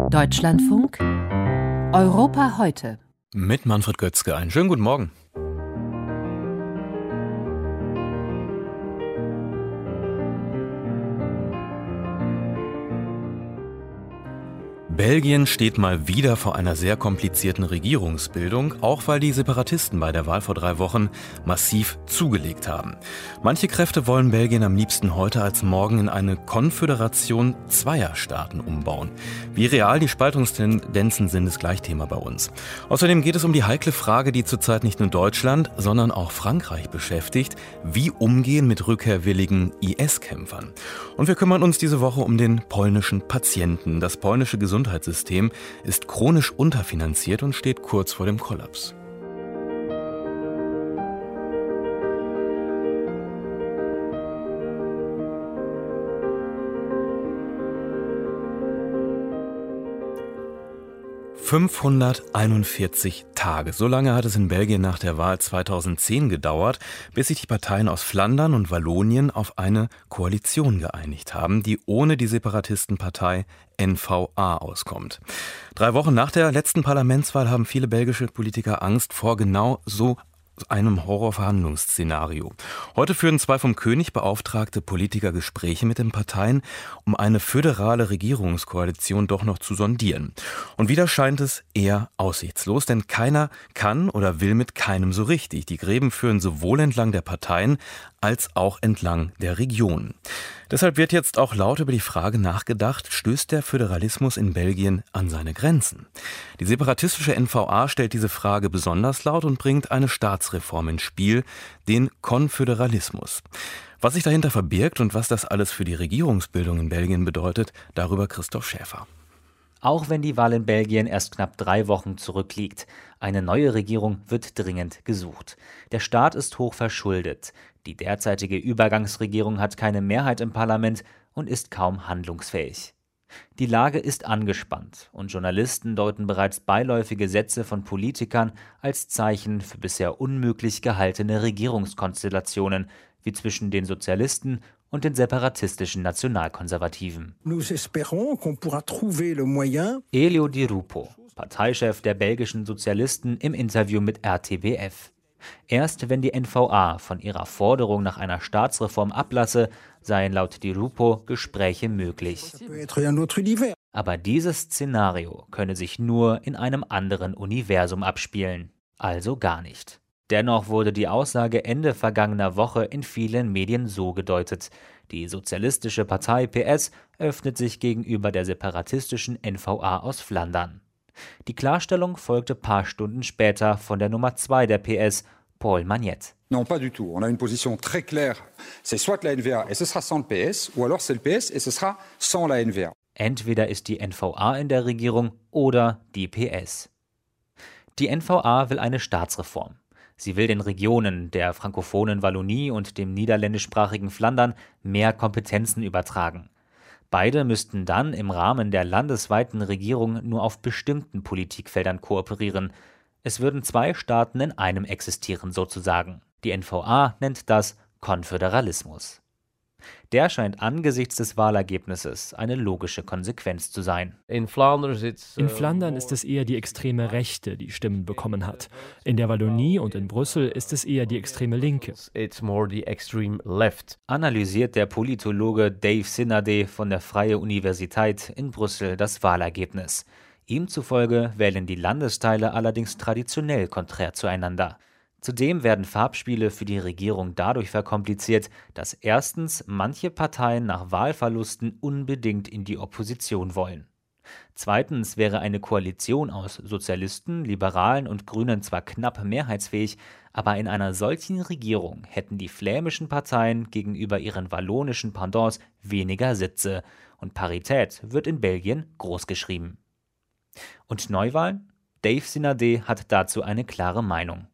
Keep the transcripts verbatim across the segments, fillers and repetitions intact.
Deutschlandfunk Europa heute. Mit Manfred Götzke. Einen schönen guten Morgen. Belgien steht mal wieder vor einer sehr komplizierten Regierungsbildung, auch weil die Separatisten bei der Wahl vor drei Wochen massiv zugelegt haben. Manche Kräfte wollen Belgien am liebsten heute als morgen in eine Konföderation zweier Staaten umbauen. Wie real die Spaltungstendenzen sind, ist gleich Thema bei uns. Außerdem geht es um die heikle Frage, die zurzeit nicht nur Deutschland, sondern auch Frankreich beschäftigt: Wie umgehen mit rückkehrwilligen I S-Kämpfern? Und wir kümmern uns diese Woche um den polnischen Patienten. Das polnische Gesundheitssystem Gesundheitssystem ist chronisch unterfinanziert und steht kurz vor dem Kollaps. fünfhunderteinundvierzig Tage. So lange hat es in Belgien nach der Wahl zweitausendzehn gedauert, bis sich die Parteien aus Flandern und Wallonien auf eine Koalition geeinigt haben, die ohne die Separatistenpartei N V A auskommt. Drei Wochen nach der letzten Parlamentswahl haben viele belgische Politiker Angst vor genau so einem Horrorverhandlungsszenario. Heute führen zwei vom König beauftragte Politiker Gespräche mit den Parteien, um eine föderale Regierungskoalition doch noch zu sondieren. Und wieder scheint es eher aussichtslos, denn keiner kann oder will mit keinem so richtig. Die Gräben führen sowohl entlang der Parteien als auch entlang der Regionen. Deshalb wird jetzt auch laut über die Frage nachgedacht: Stößt der Föderalismus in Belgien an seine Grenzen? Die separatistische N V A stellt diese Frage besonders laut und bringt eine Staatsreform ins Spiel, den Konföderalismus. Was sich dahinter verbirgt und was das alles für die Regierungsbildung in Belgien bedeutet, darüber Christoph Schäfer. Auch wenn die Wahl in Belgien erst knapp drei Wochen zurückliegt, eine neue Regierung wird dringend gesucht. Der Staat ist hoch verschuldet. Die derzeitige Übergangsregierung hat keine Mehrheit im Parlament und ist kaum handlungsfähig. Die Lage ist angespannt und Journalisten deuten bereits beiläufige Sätze von Politikern als Zeichen für bisher unmöglich gehaltene Regierungskonstellationen, wie zwischen den Sozialisten und den separatistischen Nationalkonservativen. Elio Di Rupo, Parteichef der belgischen Sozialisten, im Interview mit R T B F. Erst wenn die N V A von ihrer Forderung nach einer Staatsreform ablasse, seien laut Di Rupo Gespräche möglich. Aber dieses Szenario könne sich nur in einem anderen Universum abspielen, also gar nicht. Dennoch wurde die Aussage Ende vergangener Woche in vielen Medien so gedeutet: Die sozialistische Partei P S öffnet sich gegenüber der separatistischen N V A aus Flandern. Die Klarstellung folgte paar Stunden später von der Nummer zwei der P S, Paul Magnette. Non, pas du tout. On a une position très claire. C'est soit la N V A et ce sera sans le P S, ou alors c'est le P S et ce sera sans la N V A. Entweder ist die N V A in der Regierung oder die P S. Die N V A will eine Staatsreform. Sie will den Regionen der frankophonen Wallonie und dem niederländischsprachigen Flandern mehr Kompetenzen übertragen. Beide müssten dann im Rahmen der landesweiten Regierung nur auf bestimmten Politikfeldern kooperieren. Es würden zwei Staaten in einem existieren sozusagen. Die N V A nennt das Konföderalismus. Der scheint angesichts des Wahlergebnisses eine logische Konsequenz zu sein. In Flandern ist es eher die extreme Rechte, die Stimmen bekommen hat. In der Wallonie und in Brüssel ist es eher die extreme Linke. Analysiert der Politologe Dave Sinnadé von der Freie Universiteit in Brüssel das Wahlergebnis. Ihm zufolge wählen die Landesteile allerdings traditionell konträr zueinander. Zudem werden Farbspiele für die Regierung dadurch verkompliziert, dass erstens manche Parteien nach Wahlverlusten unbedingt in die Opposition wollen. Zweitens wäre eine Koalition aus Sozialisten, Liberalen und Grünen zwar knapp mehrheitsfähig, aber in einer solchen Regierung hätten die flämischen Parteien gegenüber ihren wallonischen Pendants weniger Sitze und Parität wird in Belgien großgeschrieben. Und Neuwahlen? Dave Sinnadé hat dazu eine klare Meinung.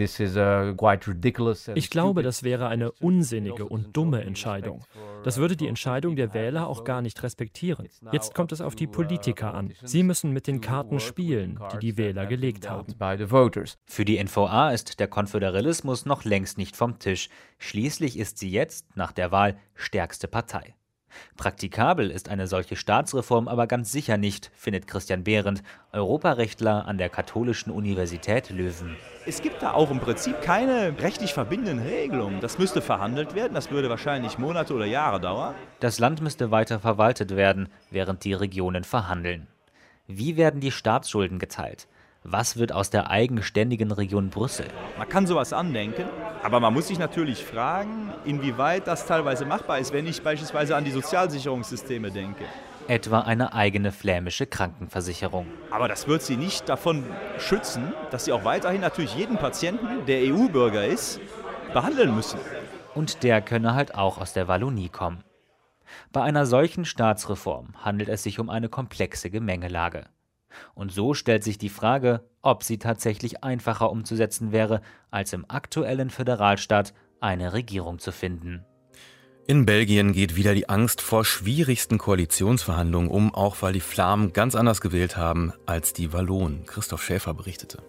Ich glaube, das wäre eine unsinnige und dumme Entscheidung. Das würde die Entscheidung der Wähler auch gar nicht respektieren. Jetzt kommt es auf die Politiker an. Sie müssen mit den Karten spielen, die die Wähler gelegt haben. Für die N V A ist der Konföderalismus noch längst nicht vom Tisch. Schließlich ist sie jetzt, nach der Wahl, stärkste Partei. Praktikabel ist eine solche Staatsreform aber ganz sicher nicht, findet Christian Behrendt, Europarechtler an der Katholischen Universität Löwen. Es gibt da auch im Prinzip keine rechtlich verbindenden Regelungen. Das müsste verhandelt werden, das würde wahrscheinlich Monate oder Jahre dauern. Das Land müsste weiter verwaltet werden, während die Regionen verhandeln. Wie werden die Staatsschulden geteilt? Was wird aus der eigenständigen Region Brüssel? Man kann sowas andenken, aber man muss sich natürlich fragen, inwieweit das teilweise machbar ist, wenn ich beispielsweise an die Sozialsicherungssysteme denke. Etwa eine eigene flämische Krankenversicherung. Aber das wird sie nicht davon schützen, dass sie auch weiterhin natürlich jeden Patienten, der E U-Bürger ist, behandeln müssen. Und der könne halt auch aus der Wallonie kommen. Bei einer solchen Staatsreform handelt es sich um eine komplexe Gemengelage. Und so stellt sich die Frage, ob sie tatsächlich einfacher umzusetzen wäre, als im aktuellen Föderalstaat eine Regierung zu finden. In Belgien geht wieder die Angst vor schwierigsten Koalitionsverhandlungen um, auch weil die Flamen ganz anders gewählt haben als die Wallonen. Christoph Schäfer berichtete.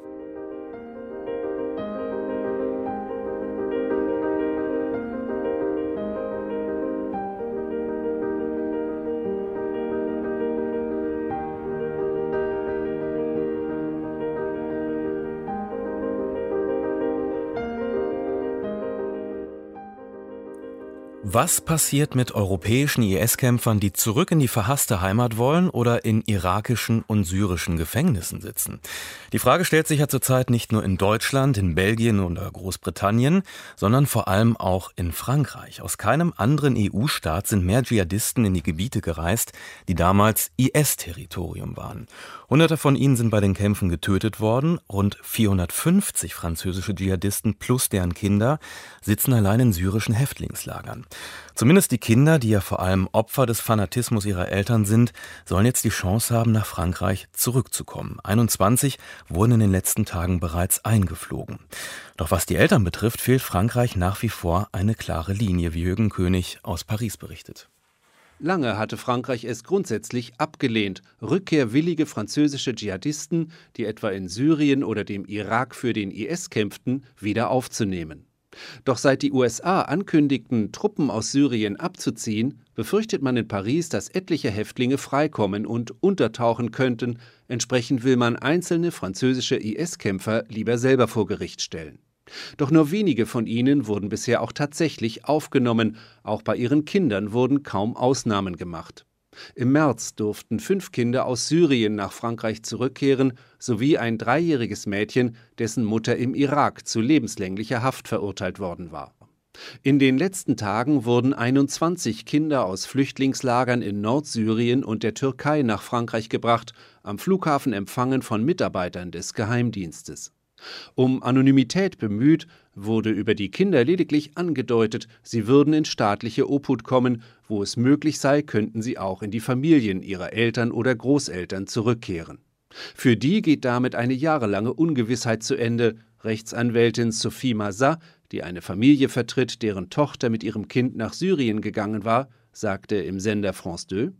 Was passiert mit europäischen I S-Kämpfern, die zurück in die verhasste Heimat wollen oder in irakischen und syrischen Gefängnissen sitzen? Die Frage stellt sich ja zurzeit nicht nur in Deutschland, in Belgien oder Großbritannien, sondern vor allem auch in Frankreich. Aus keinem anderen E U-Staat sind mehr Dschihadisten in die Gebiete gereist, die damals I S-Territorium waren. Hunderte von ihnen sind bei den Kämpfen getötet worden. Rund vierhundertfünfzig französische Dschihadisten plus deren Kinder sitzen allein in syrischen Häftlingslagern. Zumindest die Kinder, die ja vor allem Opfer des Fanatismus ihrer Eltern sind, sollen jetzt die Chance haben, nach Frankreich zurückzukommen. einundzwanzig wurden in den letzten Tagen bereits eingeflogen. Doch was die Eltern betrifft, fehlt Frankreich nach wie vor eine klare Linie, wie Jürgen König aus Paris berichtet. Lange hatte Frankreich es grundsätzlich abgelehnt, rückkehrwillige französische Dschihadisten, die etwa in Syrien oder dem Irak für den I S kämpften, wieder aufzunehmen. Doch seit die U S A ankündigten, Truppen aus Syrien abzuziehen, befürchtet man in Paris, dass etliche Häftlinge freikommen und untertauchen könnten. Entsprechend will man einzelne französische I S-Kämpfer lieber selber vor Gericht stellen. Doch nur wenige von ihnen wurden bisher auch tatsächlich aufgenommen. Auch bei ihren Kindern wurden kaum Ausnahmen gemacht. Im März durften fünf Kinder aus Syrien nach Frankreich zurückkehren, sowie ein dreijähriges Mädchen, dessen Mutter im Irak zu lebenslänglicher Haft verurteilt worden war. In den letzten Tagen wurden einundzwanzig Kinder aus Flüchtlingslagern in Nordsyrien und der Türkei nach Frankreich gebracht, am Flughafen empfangen von Mitarbeitern des Geheimdienstes. Um Anonymität bemüht, wurde über die Kinder lediglich angedeutet, sie würden in staatliche Obhut kommen, wo es möglich sei, könnten sie auch in die Familien ihrer Eltern oder Großeltern zurückkehren. Für die geht damit eine jahrelange Ungewissheit zu Ende. Rechtsanwältin Sophie Mazat, die eine Familie vertritt, deren Tochter mit ihrem Kind nach Syrien gegangen war, sagte im Sender France zwei: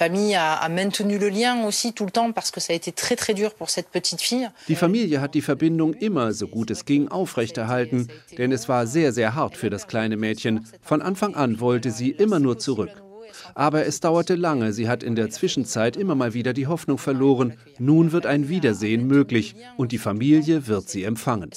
Die Familie hat die Verbindung immer, so gut es ging, aufrechterhalten, denn es war sehr, sehr hart für das kleine Mädchen. Von Anfang an wollte sie immer nur zurück. Aber es dauerte lange, sie hat in der Zwischenzeit immer mal wieder die Hoffnung verloren. Nun wird ein Wiedersehen möglich und die Familie wird sie empfangen.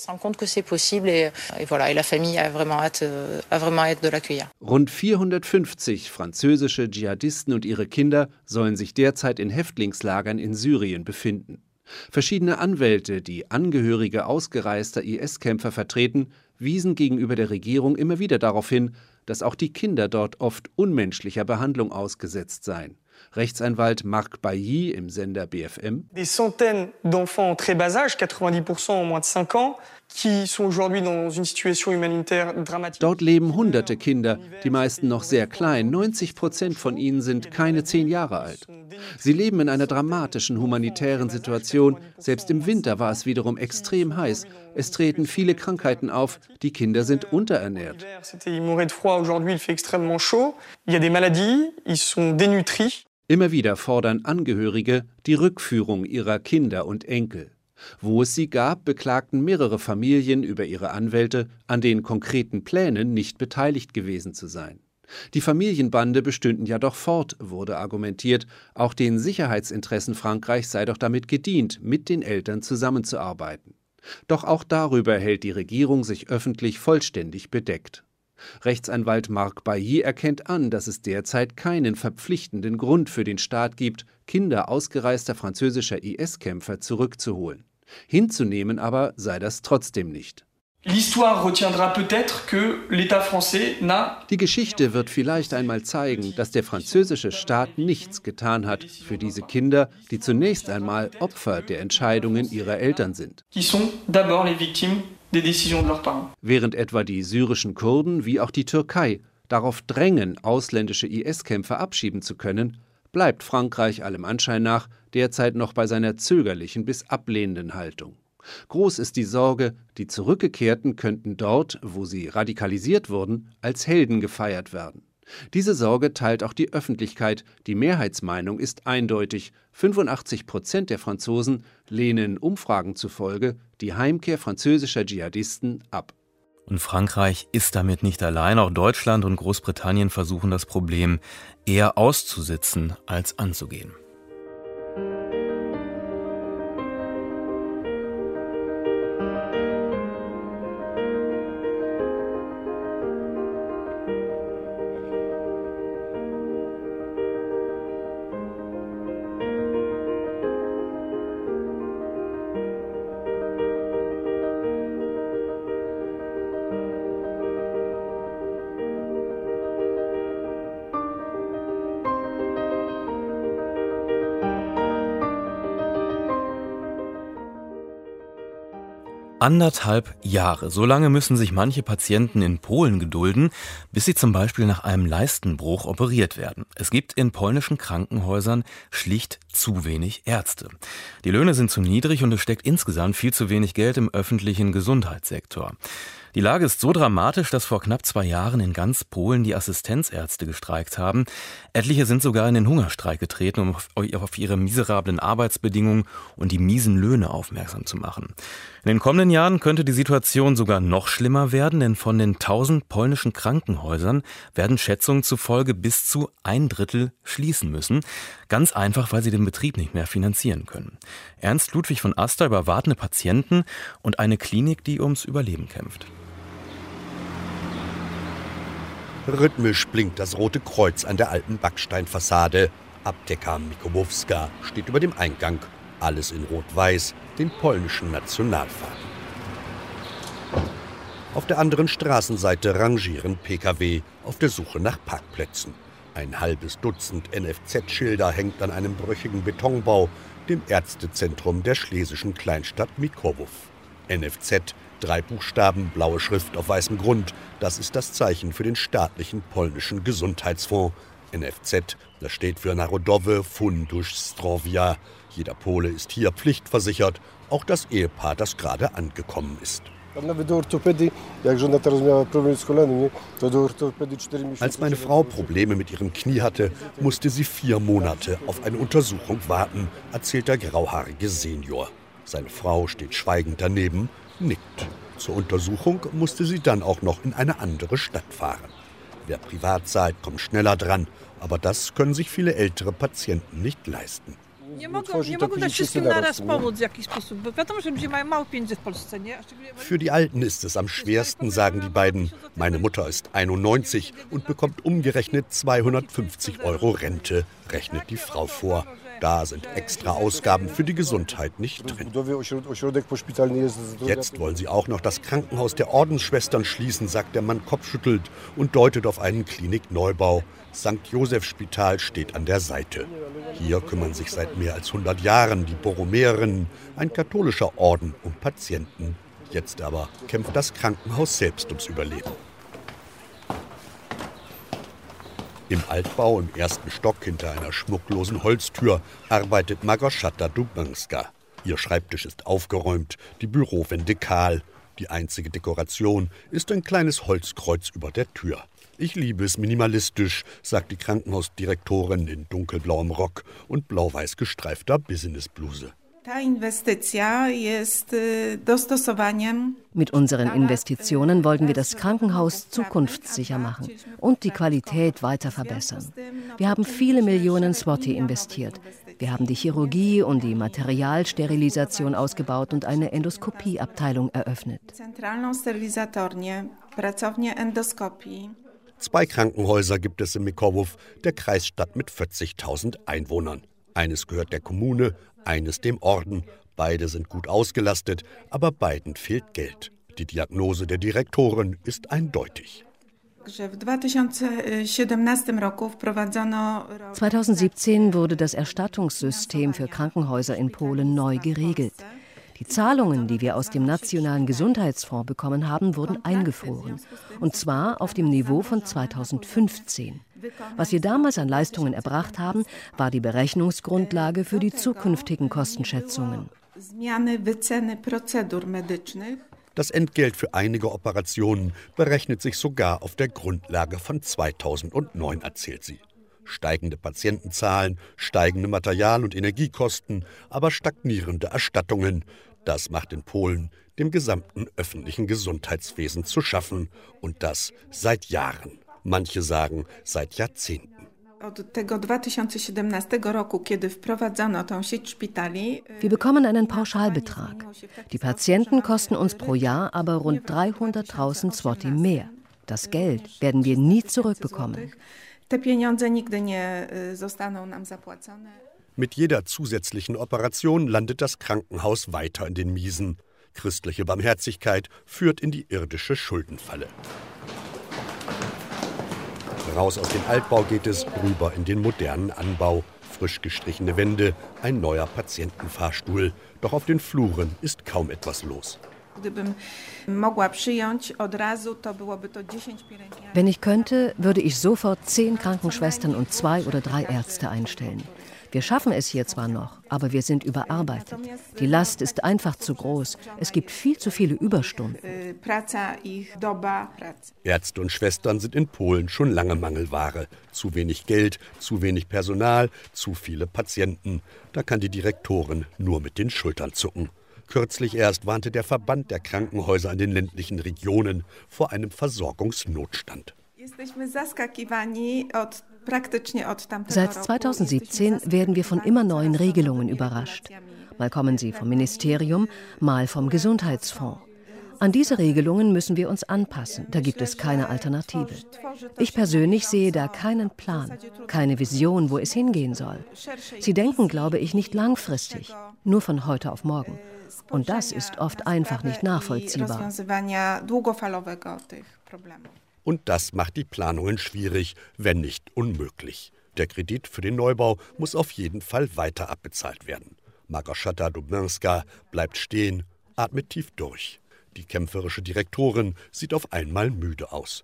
Rund vierhundertfünfzig französische Dschihadisten und ihre Kinder sollen sich derzeit in Häftlingslagern in Syrien befinden. Verschiedene Anwälte, die Angehörige ausgereister I S-Kämpfer vertreten, wiesen gegenüber der Regierung immer wieder darauf hin, dass auch die Kinder dort oft unmenschlicher Behandlung ausgesetzt seien. Rechtsanwalt Marc Bailly im Sender B F M: Des centaines d'enfants en très bas âge, quatre-vingt-dix pour cent en moins de cinq ans, qui sont aujourd'hui dans une situation humanitaire dramatique. Dort leben hunderte Kinder, die meisten noch sehr klein. neunzig Prozent von ihnen sind keine zehn Jahre alt. Sie leben in einer dramatischen humanitären Situation. Selbst im Winter war es wiederum extrem heiß. Es treten viele Krankheiten auf. Die Kinder sind unterernährt. Immer wieder fordern Angehörige die Rückführung ihrer Kinder und Enkel. Wo es sie gab, beklagten mehrere Familien über ihre Anwälte, an den konkreten Plänen nicht beteiligt gewesen zu sein. Die Familienbande bestünden ja doch fort, wurde argumentiert. Auch den Sicherheitsinteressen Frankreichs sei doch damit gedient, mit den Eltern zusammenzuarbeiten. Doch auch darüber hält die Regierung sich öffentlich vollständig bedeckt. Rechtsanwalt Marc Bailly erkennt an, dass es derzeit keinen verpflichtenden Grund für den Staat gibt, Kinder ausgereister französischer I S-Kämpfer zurückzuholen. Hinzunehmen aber sei das trotzdem nicht. Die Geschichte wird vielleicht einmal zeigen, dass der französische Staat nichts getan hat für diese Kinder, die zunächst einmal Opfer der Entscheidungen ihrer Eltern sind. Während etwa die syrischen Kurden wie auch die Türkei darauf drängen, ausländische I S-Kämpfer abschieben zu können, bleibt Frankreich allem Anschein nach derzeit noch bei seiner zögerlichen bis ablehnenden Haltung. Groß ist die Sorge, die Zurückgekehrten könnten dort, wo sie radikalisiert wurden, als Helden gefeiert werden. Diese Sorge teilt auch die Öffentlichkeit. Die Mehrheitsmeinung ist eindeutig. fünfundachtzig Prozent der Franzosen lehnen Umfragen zufolge die Heimkehr französischer Dschihadisten ab. Und Frankreich ist damit nicht allein. Auch Deutschland und Großbritannien versuchen das Problem eher auszusitzen als anzugehen. Anderthalb Jahre. So lange müssen sich manche Patienten in Polen gedulden, bis sie zum Beispiel nach einem Leistenbruch operiert werden. Es gibt in polnischen Krankenhäusern schlicht zu wenig Ärzte. Die Löhne sind zu niedrig und es steckt insgesamt viel zu wenig Geld im öffentlichen Gesundheitssektor. Die Lage ist so dramatisch, dass vor knapp zwei Jahren in ganz Polen die Assistenzärzte gestreikt haben. Etliche sind sogar in den Hungerstreik getreten, um auf ihre miserablen Arbeitsbedingungen und die miesen Löhne aufmerksam zu machen. In den kommenden Jahren könnte die Situation sogar noch schlimmer werden, denn von den tausend polnischen Krankenhäusern werden Schätzungen zufolge bis zu ein Drittel schließen müssen. Ganz einfach, weil sie den Betrieb nicht mehr finanzieren können. Ernst Ludwig von Aster über wartende Patienten und eine Klinik, die ums Überleben kämpft. Rhythmisch blinkt das Rote Kreuz an der alten Backsteinfassade. Apteka Mikołowska steht über dem Eingang. Alles in Rot-Weiß, den polnischen Nationalfarben. Auf der anderen Straßenseite rangieren P K W auf der Suche nach Parkplätzen. Ein halbes Dutzend N F Z-Schilder hängt an einem brüchigen Betonbau, dem Ärztezentrum der schlesischen Kleinstadt Mikołów. N F Z, drei Buchstaben, blaue Schrift auf weißem Grund. Das ist das Zeichen für den staatlichen polnischen Gesundheitsfonds. N F Z, das steht für Narodowy Fundusz Zdrowia. Jeder Pole ist hier pflichtversichert, auch das Ehepaar, das gerade angekommen ist. Als meine Frau Probleme mit ihrem Knie hatte, musste sie vier Monate auf eine Untersuchung warten, erzählt der grauhaarige Senior. Seine Frau steht schweigend daneben, nickt. Zur Untersuchung musste sie dann auch noch in eine andere Stadt fahren. Wer privat zahlt, kommt schneller dran, aber das können sich viele ältere Patienten nicht leisten. Für die Alten ist es am schwersten, sagen die beiden. Meine Mutter ist einundneunzig und bekommt umgerechnet zweihundertfünfzig Euro Rente, rechnet die Frau vor. Da sind extra Ausgaben für die Gesundheit nicht drin. Jetzt wollen sie auch noch das Krankenhaus der Ordensschwestern schließen, sagt der Mann kopfschüttelt und deutet auf einen Klinikneubau. Sankt Joseph Spital steht an der Seite. Hier kümmern sich seit mehr als hundert Jahren die Borromerinnen, ein katholischer Orden, um Patienten. Jetzt aber kämpft das Krankenhaus selbst ums Überleben. Im Altbau im ersten Stock hinter einer schmucklosen Holztür arbeitet Małgorzata Dubanska. Ihr Schreibtisch ist aufgeräumt, die Bürowände kahl. Die einzige Dekoration ist ein kleines Holzkreuz über der Tür. Ich liebe es minimalistisch, sagt die Krankenhausdirektorin in dunkelblauem Rock und blau-weiß gestreifter Businessbluse. Mit unseren Investitionen wollten wir das Krankenhaus zukunftssicher machen und die Qualität weiter verbessern. Wir haben viele Millionen Zloty investiert. Wir haben die Chirurgie und die Materialsterilisation ausgebaut und eine Endoskopieabteilung eröffnet. Zwei Krankenhäuser gibt es in Mikołów, der Kreisstadt mit vierzigtausend Einwohnern. Eines gehört der Kommune, eines dem Orden. Beide sind gut ausgelastet, aber beiden fehlt Geld. Die Diagnose der Direktorin ist eindeutig. zweitausendsiebzehn wurde das Erstattungssystem für Krankenhäuser in Polen neu geregelt. Die Zahlungen, die wir aus dem Nationalen Gesundheitsfonds bekommen haben, wurden eingefroren. Und zwar auf dem Niveau von zweitausendfünfzehn. Was wir damals an Leistungen erbracht haben, war die Berechnungsgrundlage für die zukünftigen Kostenschätzungen. Das Entgelt für einige Operationen berechnet sich sogar auf der Grundlage von zweitausendneun, erzählt sie. Steigende Patientenzahlen, steigende Material- und Energiekosten, aber stagnierende Erstattungen. Das macht in Polen dem gesamten öffentlichen Gesundheitswesen zu schaffen. Und das seit Jahren. Manche sagen seit Jahrzehnten. Wir bekommen einen Pauschalbetrag. Die Patienten kosten uns pro Jahr aber rund dreihunderttausend Zloty mehr. Das Geld werden wir nie zurückbekommen. Mit jeder zusätzlichen Operation landet das Krankenhaus weiter in den Miesen. Christliche Barmherzigkeit führt in die irdische Schuldenfalle. Raus aus dem Altbau geht es, rüber in den modernen Anbau. Frisch gestrichene Wände, ein neuer Patientenfahrstuhl. Doch auf den Fluren ist kaum etwas los. Wenn ich könnte, würde ich sofort zehn Krankenschwestern und zwei oder drei Ärzte einstellen. Wir schaffen es hier zwar noch, aber wir sind überarbeitet. Die Last ist einfach zu groß. Es gibt viel zu viele Überstunden. Ärzte und Schwestern sind in Polen schon lange Mangelware. Zu wenig Geld, zu wenig Personal, zu viele Patienten. Da kann die Direktorin nur mit den Schultern zucken. Kürzlich erst warnte der Verband der Krankenhäuser in den ländlichen Regionen vor einem Versorgungsnotstand. Seit zweitausendsiebzehn werden wir von immer neuen Regelungen überrascht. Mal kommen sie vom Ministerium, mal vom Gesundheitsfonds. An diese Regelungen müssen wir uns anpassen, da gibt es keine Alternative. Ich persönlich sehe da keinen Plan, keine Vision, wo es hingehen soll. Sie denken, glaube ich, nicht langfristig, nur von heute auf morgen. Und das ist oft einfach nicht nachvollziehbar. Und das macht die Planungen schwierig, wenn nicht unmöglich. Der Kredit für den Neubau muss auf jeden Fall weiter abbezahlt werden. Małgorzata Dubnowska bleibt stehen, atmet tief durch. Die kämpferische Direktorin sieht auf einmal müde aus.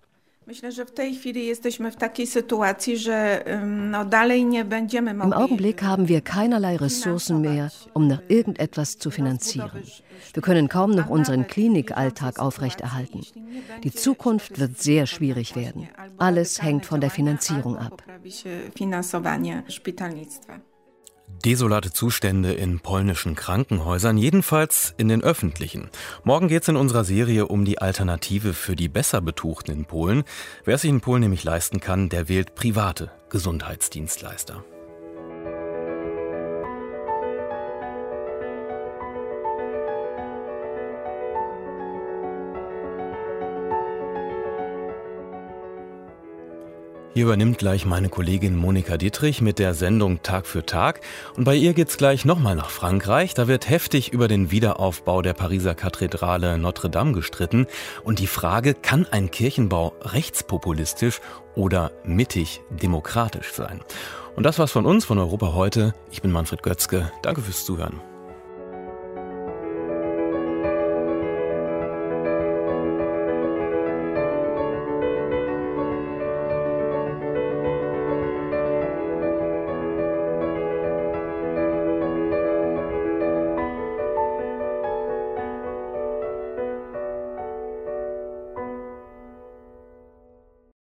Im Augenblick haben wir keinerlei Ressourcen mehr, um noch irgendetwas zu finanzieren. Wir können kaum noch unseren Klinikalltag aufrechterhalten. Die Zukunft wird sehr schwierig werden. Alles hängt von der Finanzierung ab. Desolate Zustände in polnischen Krankenhäusern, jedenfalls in den öffentlichen. Morgen geht es in unserer Serie um die Alternative für die besser Betuchten in Polen. Wer es sich in Polen nämlich leisten kann, der wählt private Gesundheitsdienstleister. Hier übernimmt gleich meine Kollegin Monika Dietrich mit der Sendung Tag für Tag. Und bei ihr geht's gleich nochmal nach Frankreich. Da wird heftig über den Wiederaufbau der Pariser Kathedrale Notre Dame gestritten. Und die Frage, kann ein Kirchenbau rechtspopulistisch oder mittig demokratisch sein? Und das war's von uns, von Europa heute. Ich bin Manfred Götzke. Danke fürs Zuhören.